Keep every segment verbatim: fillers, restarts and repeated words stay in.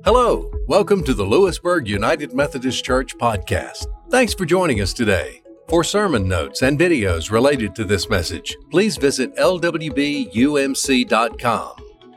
Hello, welcome to the Lewisburg United Methodist Church podcast. Thanks for joining us today. For sermon notes and videos related to this message, please visit L W B U M C dot com.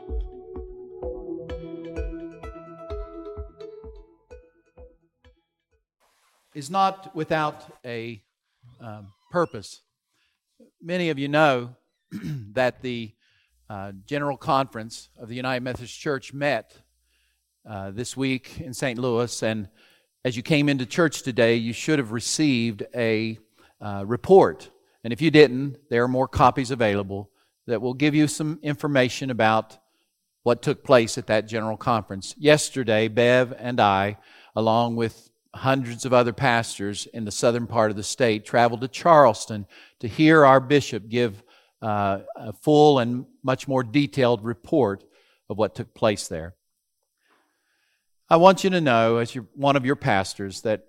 Is not without a um, purpose. Many of you know that the uh, General Conference of the United Methodist Church met uh, this week in Saint Louis, and as you came into church today, you should have received a uh, report. And if you didn't, there are more copies available that will give you some information about what took place at that General Conference. Yesterday, Bev and I, along with hundreds of other pastors in the southern part of the state, traveled to Charleston to hear our bishop give uh, a full and much more detailed report of what took place there. I want you to know, as you're one of your pastors, that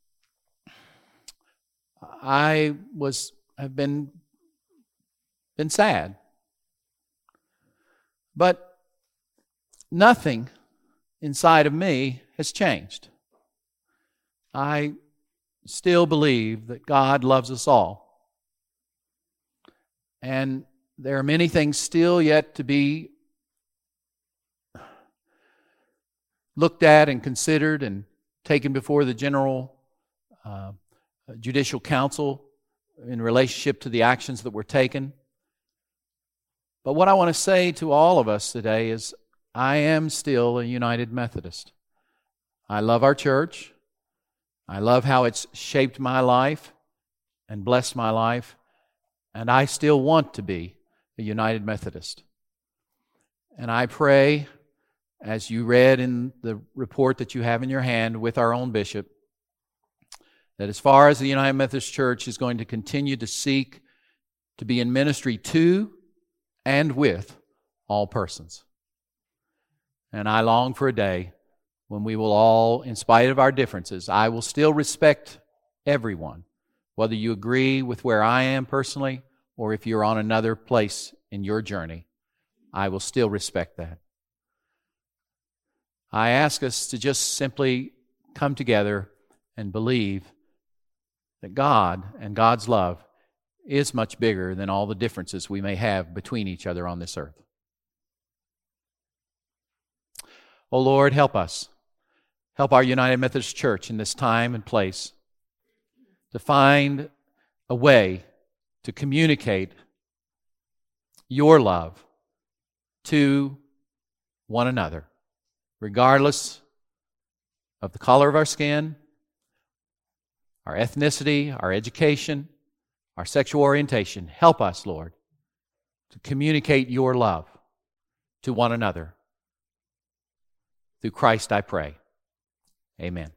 I was have been been sad, but nothing inside of me has changed. I still believe that God loves us all. And there are many things still yet to be looked at and considered and taken before the General uh, Judicial Council in relationship to the actions that were taken. But what I want to say to all of us today is I am still a United Methodist. I love our church. I love how it's shaped my life and blessed my life, and I still want to be a United Methodist. And I pray, as you read in the report that you have in your hand with our own bishop, that as far as the United Methodist Church is going to continue to seek to be in ministry to and with all persons. And I long for a day when we will all, in spite of our differences, I will still respect everyone, whether you agree with where I am personally or if you're on another place in your journey. I will still respect that. I ask us to just simply come together and believe that God and God's love is much bigger than all the differences we may have between each other on this earth. Oh Lord, help us. Help our United Methodist Church in this time and place to find a way to communicate your love to one another, regardless of the color of our skin, our ethnicity, our education, our sexual orientation. Help us, Lord, to communicate your love to one another. Through Christ I pray. Amen.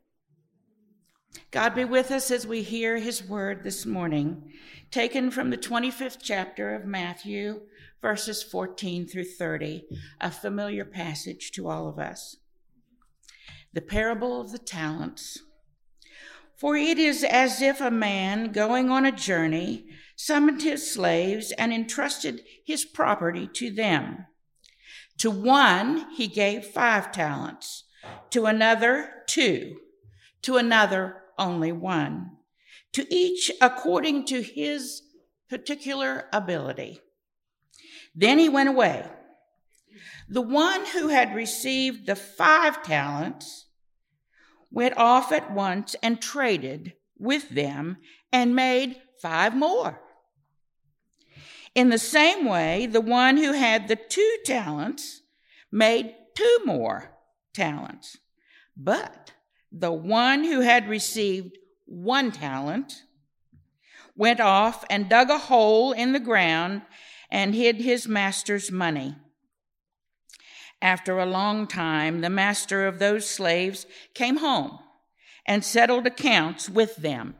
God be with us as we hear His word this morning, taken from the twenty-fifth chapter of Matthew, verses fourteen through thirty, a familiar passage to all of us. The parable of the talents. For it is as if a man going on a journey summoned his slaves and entrusted his property to them. To one he gave five talents, to another two, to another only one, to each according to his particular ability. Then he went away. The one who had received the five talents went off at once and traded with them and made five more. In the same way, the one who had the two talents made two more talents. But the one who had received one talent went off and dug a hole in the ground and hid his master's money. After a long time, the master of those slaves came home and settled accounts with them.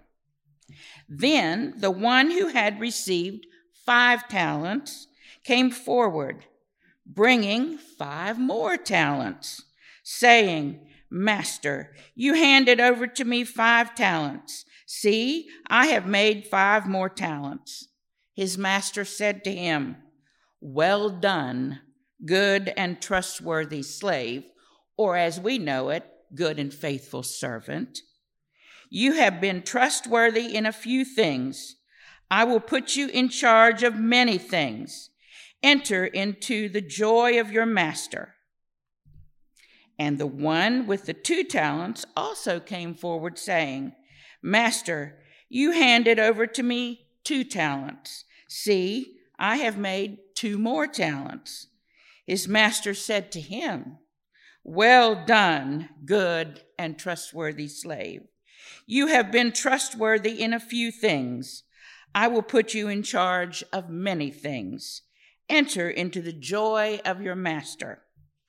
Then the one who had received five talents came forward, bringing five more talents, saying, Master, you handed over to me five talents. See, I have made five more talents. His master said to him, Well done, good and trustworthy slave. or as we know it, good and faithful servant. You have been trustworthy in a few things. I will put you in charge of many things. Enter into the joy of your master." And the one with the two talents also came forward, saying, "Master, you handed over to me two talents. See, I have made two more talents." His master said to him, "Well done, good and trustworthy slave. You have been trustworthy in a few things. I will put you in charge of many things. Enter into the joy of your master."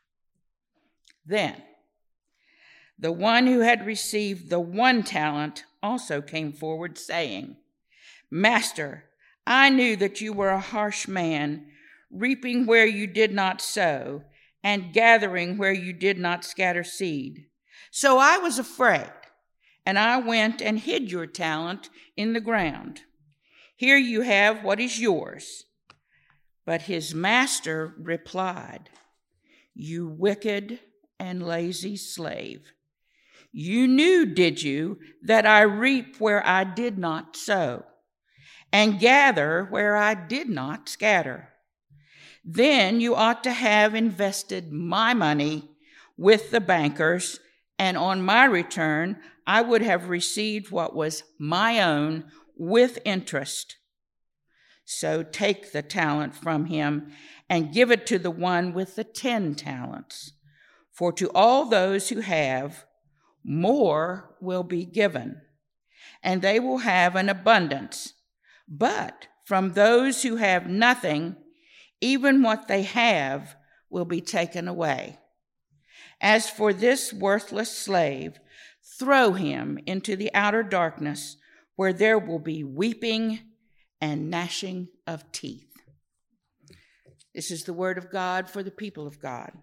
Then the one who had received the one talent also came forward, saying, "Master, I knew that you were a harsh man, reaping where you did not sow, and gathering where you did not scatter seed. So I was afraid, and I went and hid your talent in the ground. Here you have what is yours." But his master replied, "You wicked and lazy slave. You knew, did you, that I reap where I did not sow, and gather where I did not scatter? Then you ought to have invested my money with the bankers, and on my return I would have received what was my own with interest. So take the talent from him and give it to the one with the ten talents. For to all those who have, more will be given, and they will have an abundance. But from those who have nothing, even what they have will be taken away. As for this worthless slave, throw him into the outer darkness, where there will be weeping and gnashing of teeth." This is the word of God for the people of God.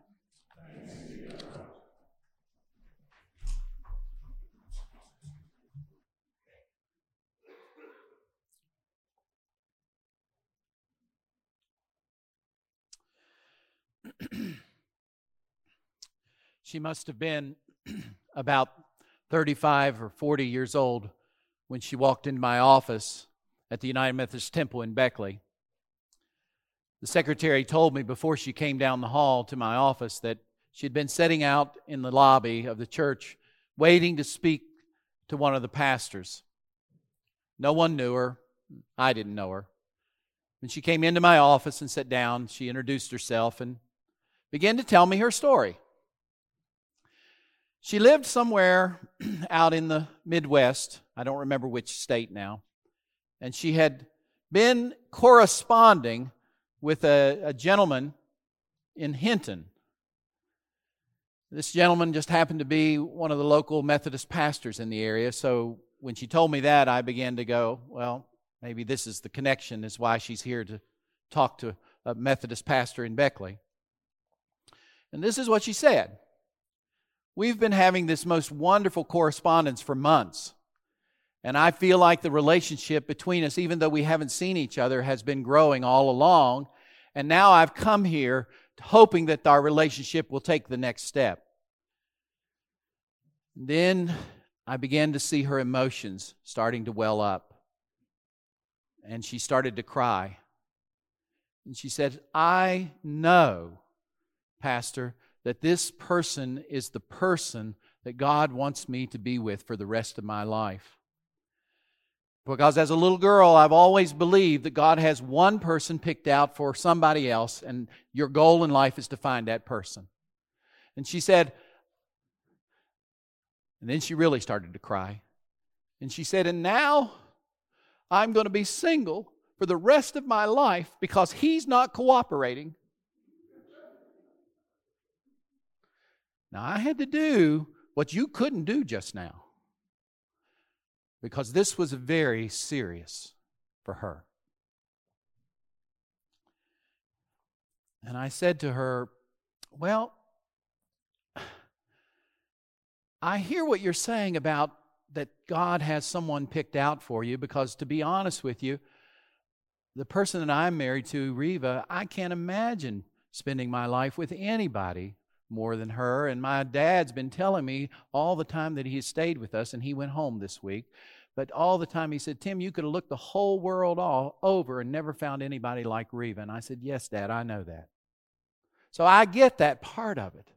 She must have been about thirty-five or forty years old when she walked into my office at the United Methodist Temple in Beckley. The secretary told me before she came down the hall to my office that she had been sitting out in the lobby of the church waiting to speak to one of the pastors. No one knew her. I didn't know her. When she came into my office and sat down, she introduced herself and began to tell me her story. She lived somewhere out in the Midwest. I don't remember which state now. And she had been corresponding with a, a gentleman in Hinton. This gentleman just happened to be one of the local Methodist pastors in the area. So when she told me that, I began to go, well, maybe this is the connection, is why she's here to talk to a Methodist pastor in Beckley. And this is what she said. "We've been having this most wonderful correspondence for months. And I feel like the relationship between us, even though we haven't seen each other, has been growing all along. And now I've come here hoping that our relationship will take the next step." Then I began to see her emotions starting to well up. And she started to cry. And she said, "I know, Pastor, that this person is the person that God wants me to be with for the rest of my life. Because as a little girl, I've always believed that God has one person picked out for somebody else, and your goal in life is to find that person." And she said, and then she really started to cry. And she said, "And now I'm going to be single for the rest of my life because he's not cooperating." Now, I had to do what you couldn't do just now, because this was very serious for her. And I said to her, "Well, I hear what you're saying about that God has someone picked out for you, because to be honest with you, the person that I'm married to, Reva, I can't imagine spending my life with anybody more than her. And my dad's been telling me all the time that he has stayed with us, and he went home this week. But all the time he said, Tim, you could have looked the whole world all over and never found anybody like Reva. And I said, yes, Dad, I know that. So I get that part of it.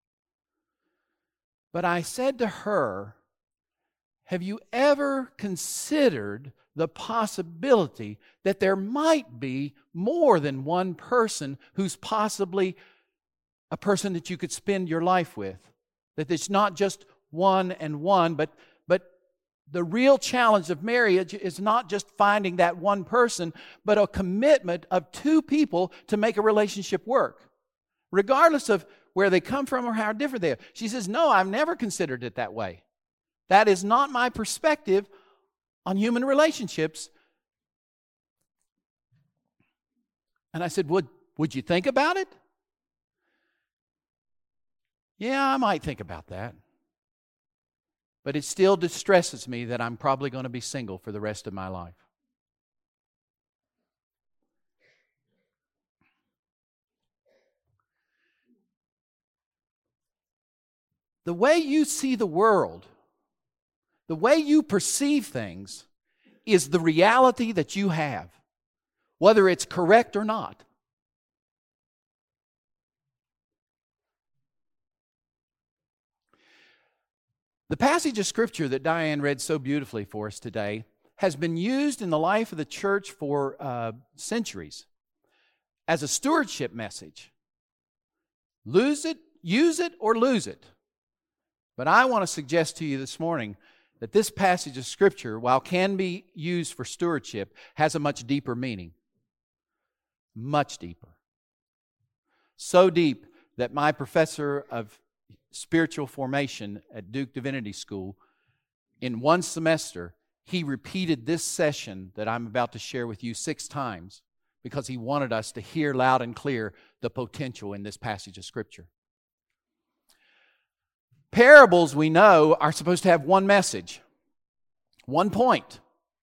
But I said to her, have you ever considered the possibility that there might be more than one person who's possibly a person that you could spend your life with? That it's not just one and one, but, but the real challenge of marriage is not just finding that one person, but a commitment of two people to make a relationship work, regardless of where they come from or how different they are. She says, no, I've never considered it that way. That is not my perspective on human relationships. And I said, would, would you think about it? Yeah, I might think about that. But it still distresses me that I'm probably going to be single for the rest of my life. The way you see the world, the way you perceive things, is the reality that you have, whether it's correct or not. The passage of Scripture that Diane read so beautifully for us today has been used in the life of the church for uh, centuries as a stewardship message. Lose it, use it, or lose it. But I want to suggest to you this morning that this passage of Scripture, while can be used for stewardship, has a much deeper meaning. Much deeper. So deep that my professor of spiritual formation at Duke Divinity School, in one semester, he repeated this session that I'm about to share with you six times because he wanted us to hear loud and clear the potential in this passage of Scripture. Parables, we know, are supposed to have one message, one point.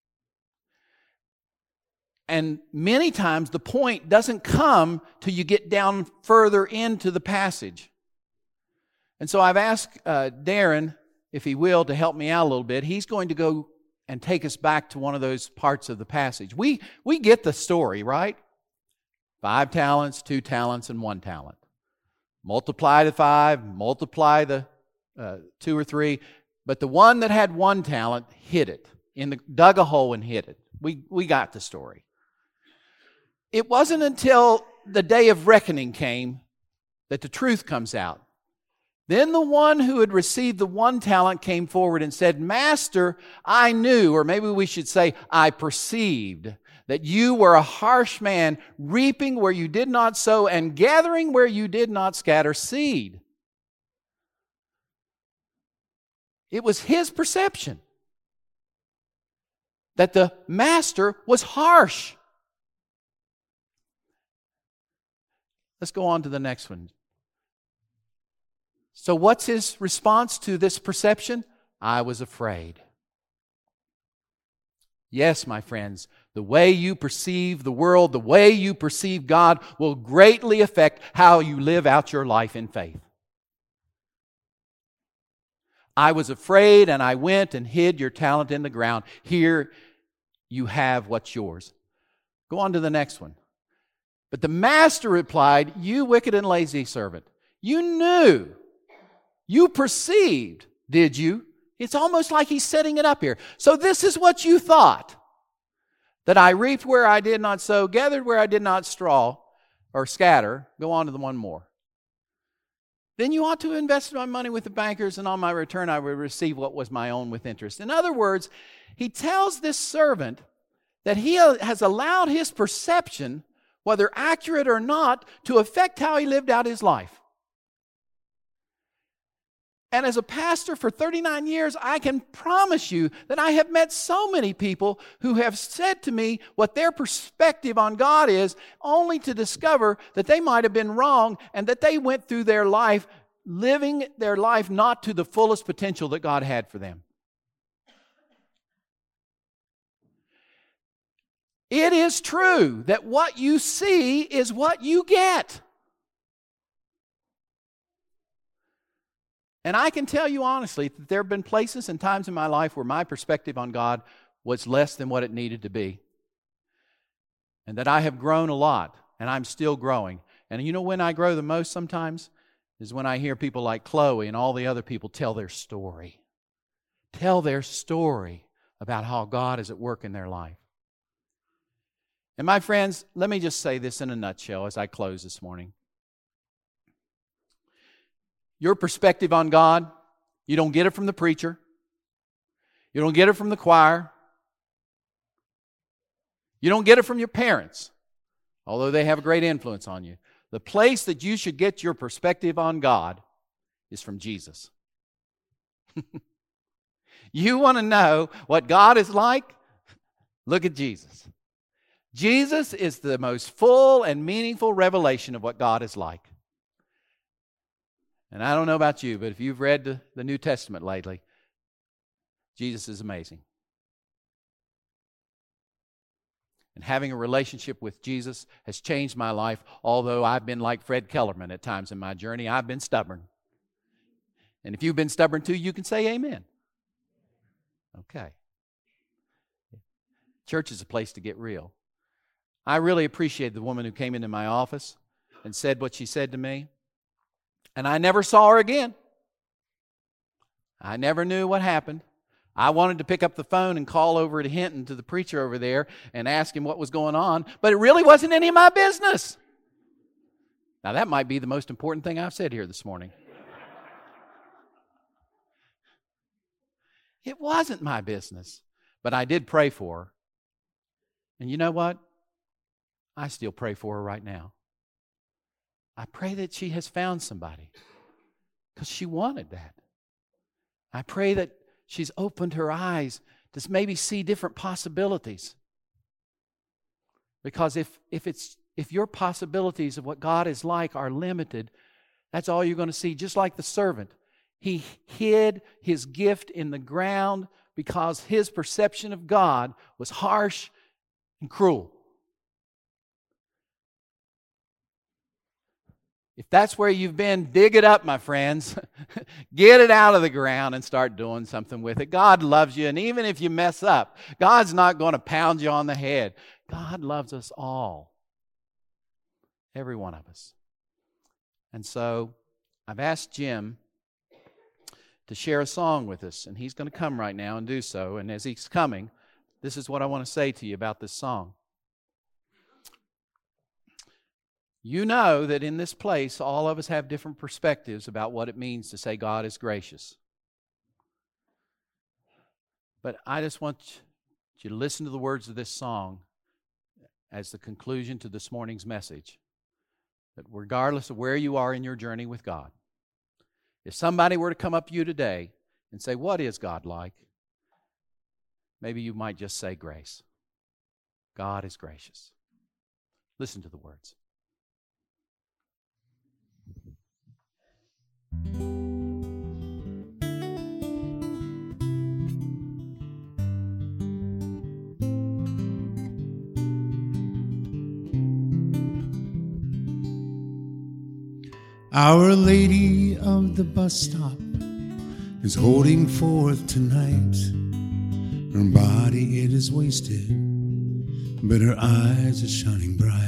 And many times the point doesn't come till you get down further into the passage. And so I've asked uh, Darren, if he will, to help me out a little bit. He's going to go and take us back to one of those parts of the passage. We, we get the story, right? Five talents, two talents, and one talent. Multiply the five, multiply the uh, two or three. But the one that had one talent hid it, in the, dug a hole and hid it. We, we got the story. It wasn't until the day of reckoning came that the truth comes out. Then the one who had received the one talent came forward and said, Master, I knew, or maybe we should say, I perceived that you were a harsh man, reaping where you did not sow and gathering where you did not scatter seed. It was his perception that the master was harsh. Let's go on to the next one. So what's his response to this perception? I was afraid. Yes, my friends, the way you perceive the world, the way you perceive God will greatly affect how you live out your life in faith. I was afraid and I went and hid your talent in the ground. Here you have what's yours. Go on to the next one. But the master replied, you wicked and lazy servant, you knew. You perceived, did you? It's almost like he's setting it up here. So this is what you thought. That I reaped where I did not sow, gathered where I did not straw or scatter. Go on to the one more. Then you ought to have invested my money with the bankers, and on my return I would receive what was my own with interest. In other words, he tells this servant that he has allowed his perception, whether accurate or not, to affect how he lived out his life. And as a pastor for thirty-nine years, I can promise you that I have met so many people who have said to me what their perspective on God is, only to discover that they might have been wrong and that they went through their life living their life not to the fullest potential that God had for them. It is true that what you see is what you get. And I can tell you honestly that there have been places and times in my life where my perspective on God was less than what it needed to be. And that I have grown a lot, and I'm still growing. And you know when I grow the most sometimes? Is when I hear people like Chloe and all the other people tell their story. Tell their story about how God is at work in their life. And my friends, let me just say this in a nutshell as I close this morning. Your perspective on God, you don't get it from the preacher. You don't get it from the choir. You don't get it from your parents, although they have a great influence on you. The place that you should get your perspective on God is from Jesus. You want to know what God is like? Look at Jesus. Jesus is the most full and meaningful revelation of what God is like. And I don't know about you, but if you've read the, the New Testament lately, Jesus is amazing. And having a relationship with Jesus has changed my life, although I've been like Fred Kellerman at times in my journey. I've been stubborn. And if you've been stubborn too, you can say amen. Okay. Church is a place to get real. I really appreciate the woman who came into my office and said what she said to me. And I never saw her again. I never knew what happened. I wanted to pick up the phone and call over to Hinton to the preacher over there and ask him what was going on, but it really wasn't any of my business. Now that might be the most important thing I've said here this morning. It wasn't my business, but I did pray for her. And you know what? I still pray for her right now. I pray that she has found somebody because she wanted that. I pray that she's opened her eyes to maybe see different possibilities. Because if, if, it's, if your possibilities of what God is like are limited, that's all you're going to see. Just like the servant. He hid his gift in the ground because his perception of God was harsh and cruel. If that's where you've been, dig it up, my friends. Get it out of the ground and start doing something with it. God loves you, and even if you mess up, God's not going to pound you on the head. God loves us all. Every one of us. And so, I've asked Jim to share a song with us, and he's going to come right now and do so. And as he's coming, this is what I want to say to you about this song. You know that in this place, all of us have different perspectives about what it means to say God is gracious. But I just want you to listen to the words of this song as the conclusion to this morning's message. That regardless of where you are in your journey with God, if somebody were to come up to you today and say, what is God like? Maybe you might just say grace. God is gracious. Listen to the words. Our Lady of the bus stop is holding forth tonight. Her body it is wasted, but her eyes are shining bright.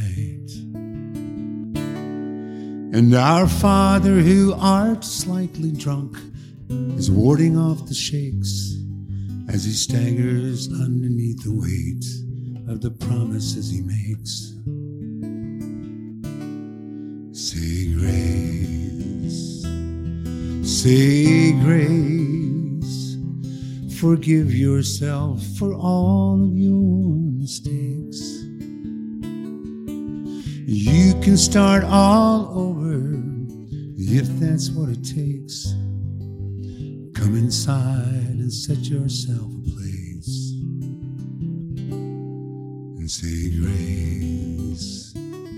And our Father who art slightly drunk is warding off the shakes as he staggers underneath the weight of the promises he makes. Say grace, say grace, forgive yourself for all of your mistakes. You can start all over if that's what it takes. Come inside and set yourself a place and say grace.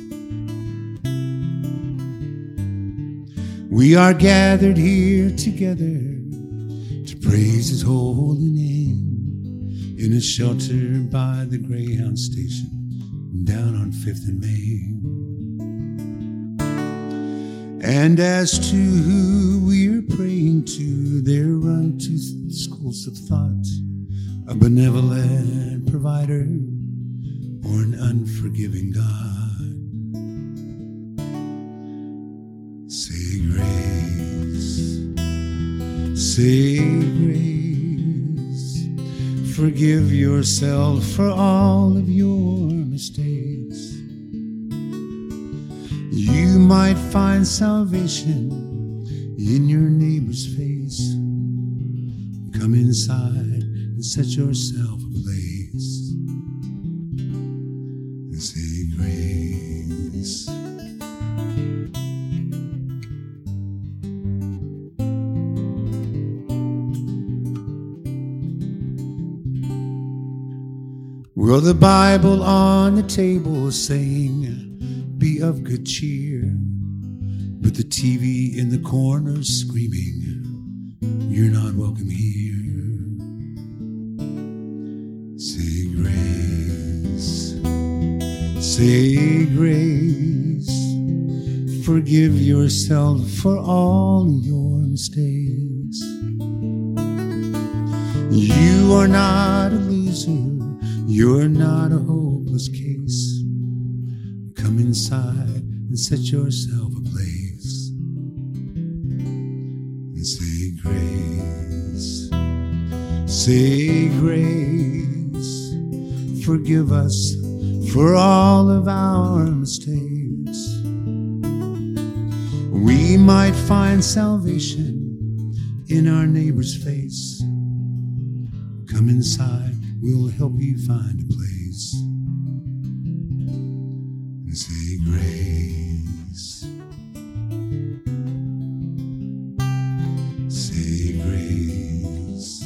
We are gathered here together to praise His holy name in a shelter by the Greyhound station down on Fifth and Main. And as to who we're praying to, impulsive thought, a benevolent provider, or an unforgiving God. Say grace, say grace, forgive yourself for all of your mistakes. You might find salvation in your neighbor's face. Come inside and set yourself ablaze and say grace. Well, the Bible on the table is saying, be of good cheer, but the T V in the corner screaming, you're not welcome here. Say grace, say grace, forgive yourself for all your mistakes. You are not a loser, you're not a hopeless case. Come inside and set yourself ablaze and say grace, say grace, forgive us for all of our mistakes. We might find salvation in our neighbor's face. Come inside, we'll help you find a place and say grace, say grace.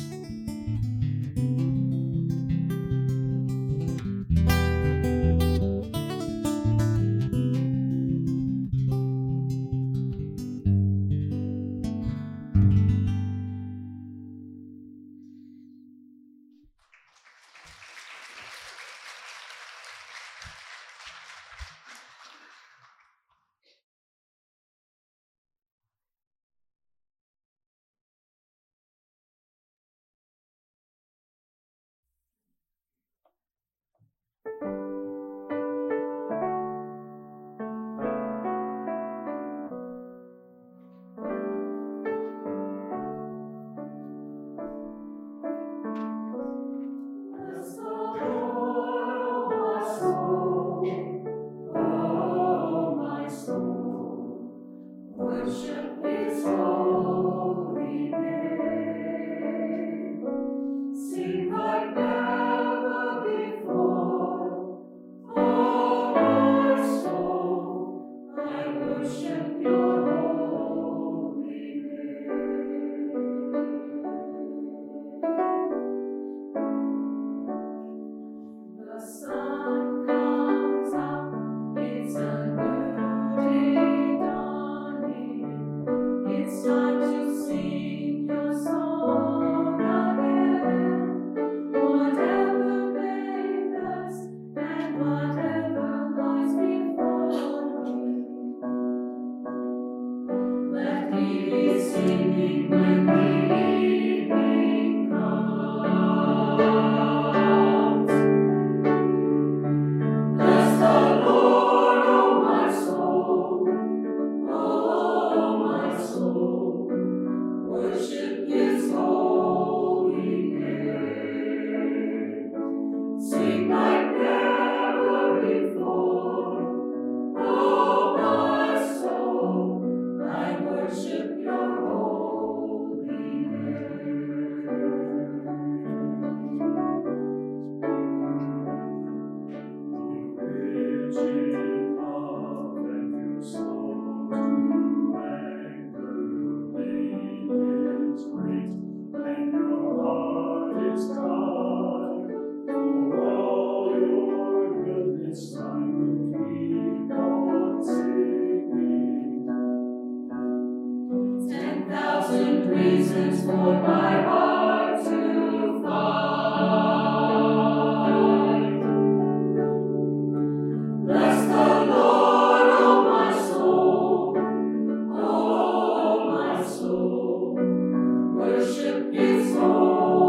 Worship His holy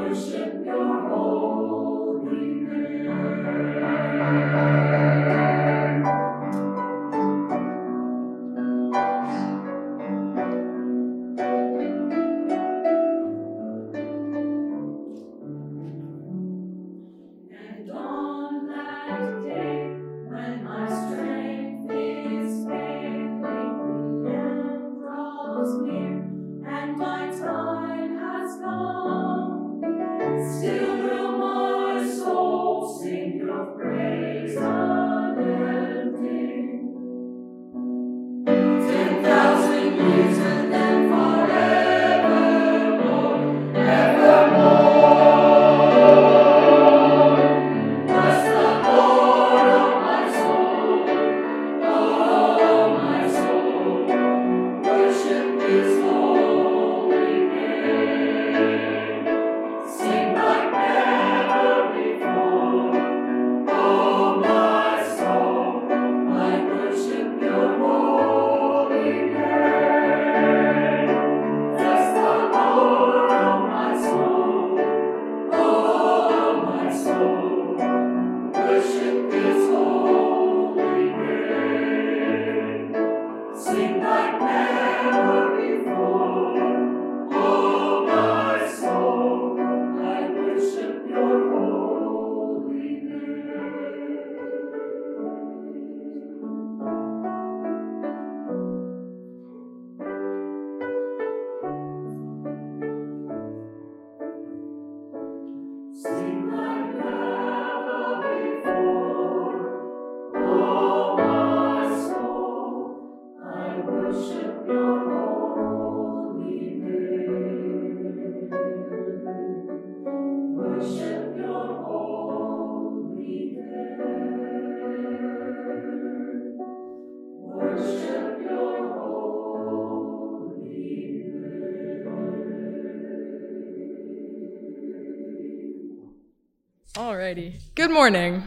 Alrighty. Good morning.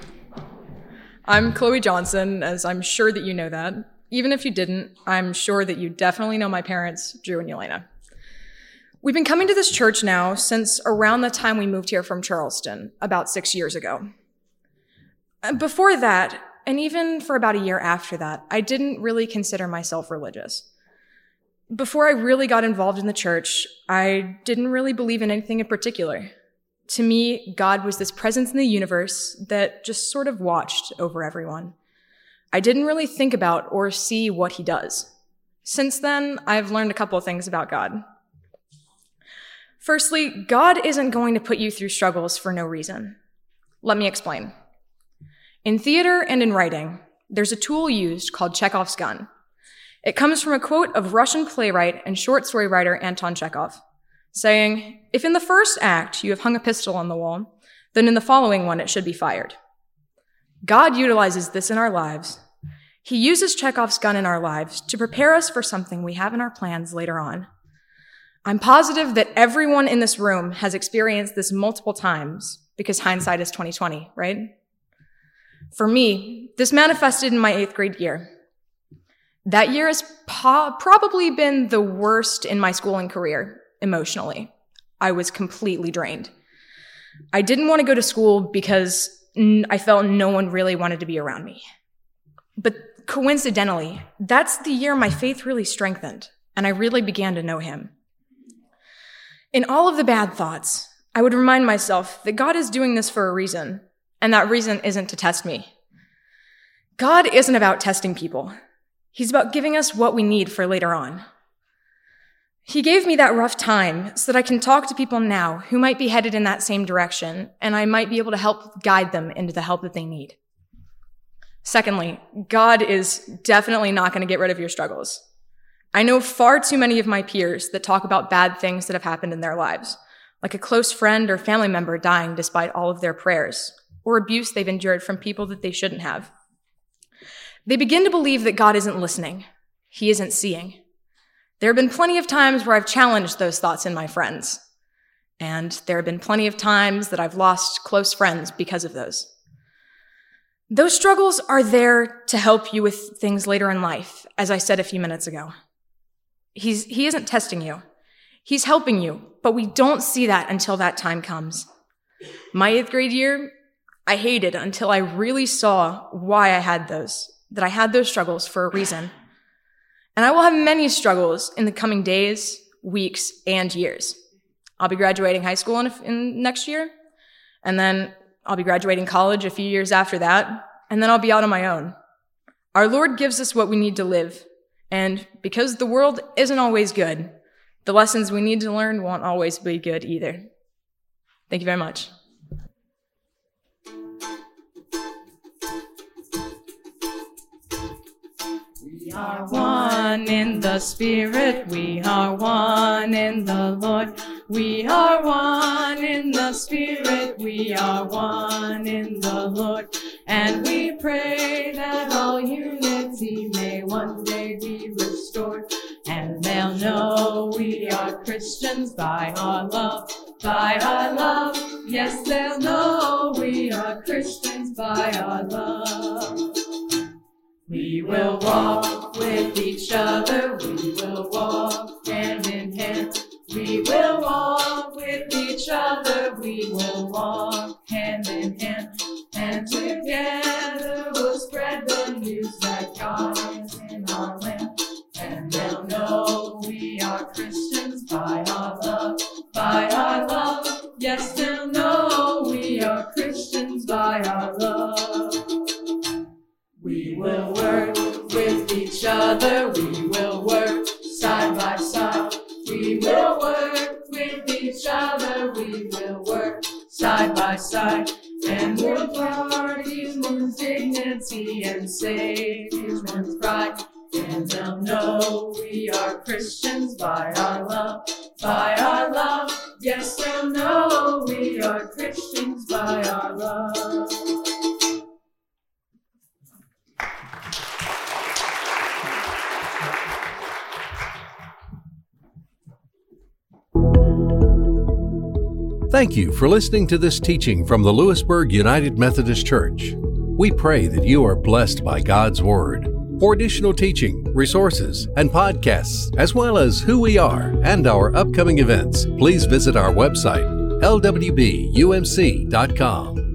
I'm Chloe Johnson, as I'm sure that you know that. Even if you didn't, I'm sure that you definitely know my parents, Drew and Yelena. We've been coming to this church now since around the time we moved here from Charleston, about six years ago. Before that, and even for about a year after that, I didn't really consider myself religious. Before I really got involved in the church, I didn't really believe in anything in particular. To me, God was this presence in the universe that just sort of watched over everyone. I didn't really think about or see what he does. Since then, I've learned a couple of things about God. Firstly, God isn't going to put you through struggles for no reason. Let me explain. In theater and in writing, there's a tool used called Chekhov's gun. It comes from a quote of Russian playwright and short story writer Anton Chekhov, saying, "If in the first act you have hung a pistol on the wall, then in the following one it should be fired." God utilizes this in our lives. He uses Chekhov's gun in our lives to prepare us for something we have in our plans later on. I'm positive that everyone in this room has experienced this multiple times because hindsight is twenty twenty, right? For me, this manifested in my eighth grade year. That year has po- probably been the worst in my schooling career. Emotionally, I was completely drained. I didn't want to go to school because n- I felt no one really wanted to be around me. But coincidentally, that's the year my faith really strengthened, and I really began to know him. In all of the bad thoughts, I would remind myself that God is doing this for a reason, and that reason isn't to test me. God isn't about testing people. He's about giving us what we need for later on. He gave me that rough time so that I can talk to people now who might be headed in that same direction, and I might be able to help guide them into the help that they need. Secondly, God is definitely not going to get rid of your struggles. I know far too many of my peers that talk about bad things that have happened in their lives, like a close friend or family member dying despite all of their prayers, or abuse they've endured from people that they shouldn't have. They begin to believe that God isn't listening. He isn't seeing. There have been plenty of times where I've challenged those thoughts in my friends, and there have been plenty of times that I've lost close friends because of those. Those struggles are there to help you with things later in life, as I said a few minutes ago. He's, he isn't testing you. He's helping you, but we don't see that until that time comes. My eighth grade year, I hated until I really saw why I had those, that I had those struggles for a reason. And I will have many struggles in the coming days, weeks, and years. I'll be graduating high school in, in next year, and then I'll be graduating college a few years after that, and then I'll be out on my own. Our Lord gives us what we need to live, and because the world isn't always good, the lessons we need to learn won't always be good either. Thank you very much. We are one in the Spirit, we are one in the Lord. We are one in the Spirit, we are one in the Lord. And we pray that all unity may one day be restored. And they'll know we are Christians by our love, by our love. Yes, they'll know we are Christians by our love. We will walk with each other, we will walk hand in hand. We will walk with each other, we will walk hand in hand. And together we'll spread the news that God is in our land. And they'll know we are Christians by our love, by our love. Yes, they'll know we are Christians by our love. We will work with each other, we will work side by side. We will work with each other, we will work side by side. And we'll guard human dignity and save human pride. And they'll know we are Christians by our love, by our love. Yes, they'll know we are Christians by our love. Thank you for listening to this teaching from the Lewisburg United Methodist Church. We pray that you are blessed by God's Word. For additional teaching, resources, and podcasts, as well as who we are and our upcoming events, please visit our website, L W B U M C dot com.